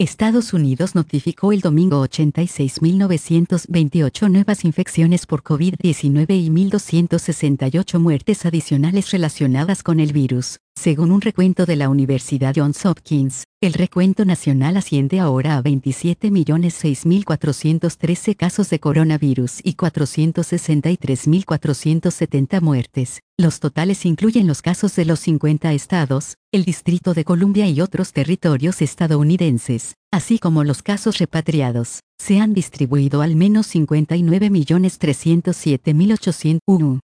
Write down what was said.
Estados Unidos notificó el domingo 86.928 nuevas infecciones por COVID-19 y 1.268 muertes adicionales relacionadas con el virus, según un recuento de la Universidad Johns Hopkins. El recuento nacional asciende ahora a 27.006.413 casos de coronavirus y 463.470 muertes. Los totales incluyen los casos de los 50 estados, el Distrito de Columbia y otros territorios estadounidenses, así como los casos repatriados. Se han distribuido al menos 59.307.801